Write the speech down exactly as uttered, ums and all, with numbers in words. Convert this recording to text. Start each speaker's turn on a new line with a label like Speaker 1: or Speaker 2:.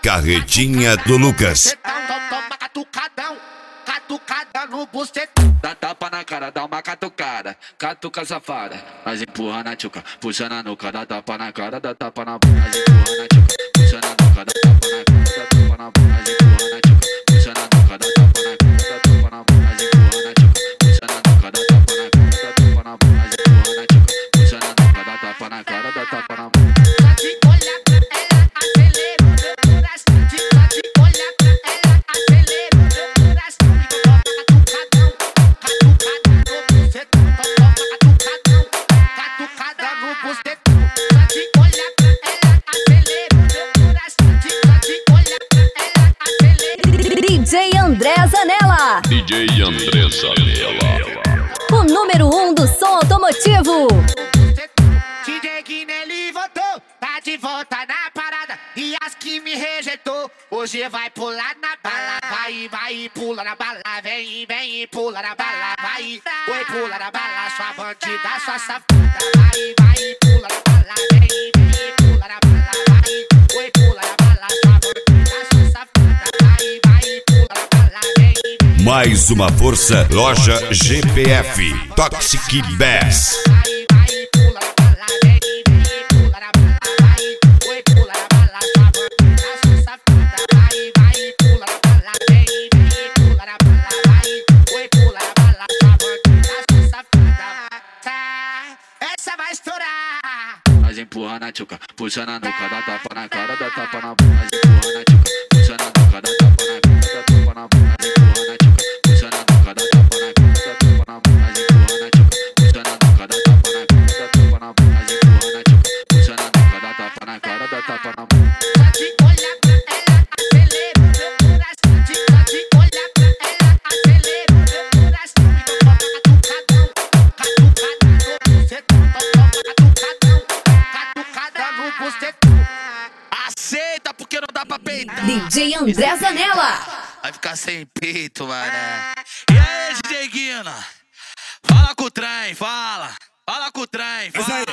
Speaker 1: Carretinha do Lucas.
Speaker 2: Toma catucadão, catucada no bucetão. Dá tapa na cara, dá uma catucada, catuca safada. Mas empurra na tchuca, puxa na nuca, dá tapa na cara, dá tapa na bunda. Mas empurra na tchuca, puxa na nuca, dá tapa na cara, dá tapa na bunda. Mas empurra na tchuca, puxa na nuca, dá tapa na cara, dá tapa na bunda. Mas empurra na tchuca, puxa na nuca, dá tapa na cara, dá tapa na bunda. Mas empurra na tchuca, puxa na nuca, dá tapa na cara, dá tapa na bunda. Só de olhar pra ela, acelera o meu coração. Só de olhar pra ela, acelera o meu coração. E toma catucadão, catucada no bucetão. Toma catucadão, catucada no bucetão. Só de olhar pra ela, acelera o meu coração. Só de olhar pra ela, acelera.
Speaker 3: D J André Zanella.
Speaker 4: D J André Zanella.
Speaker 3: O número um do som automotivo.
Speaker 2: D J Guinelli voltou, tá de volta na parada. E as que me rejeitou, hoje vai pular na bala. Vai, vai, pula na bala. Vem, vem, pula na bala. Vai, oi, pula na bala. Sua bandida, sua safada. Vai, vai, pula na bala. Vem, vem, pula na bala. Vai, oi, pula na bala. Sua bandida, sua safada. Vai, vai, pula na bala. Vem, vem.
Speaker 1: Mais uma força, loja G P F, Toxic Bass.
Speaker 2: Vai, vai, pula na bala. Vem, vem, pula na bala. Vai, oi, pula na bala. Sua bandida, sua safada. Vai, vai, pula na bala. Vem, vem, pula na bala. Vai, oi, pula na bala. Sua bandida, sua safada. Tá, essa vai estourar. Mas empurra na tchuca, puxa na nuca, dá tapa na cara, dá tapa na bunda. Mas empurra na tchuca, puxa na nuca, dá tapa na cara, dá tapa na bunda. Mas empurra na tchuca, puxa na nuca, dá tapa na cara, dá tapa na bunda. Mas empurra na tchuca, puxa na nuca, dá tapa na cara, dá tapa na bunda. Mas empurra na tchuca, puxa na nuca, dá tapa na cara, dá tapa na bunda. Só de olhar pra ela, acelera o meu coração. Só de olhar pra ela, acelera o meu coração. Então toma catucadão, catucada no bucetão. Toma catucadão, catucada no bucetão. Aceita porque não dá pra peitar.
Speaker 3: D J André Zanella.
Speaker 2: Vai ficar sem peito, mano. E aí, D J Guina? Fala com o trem, fala. Fala com o trem, fala.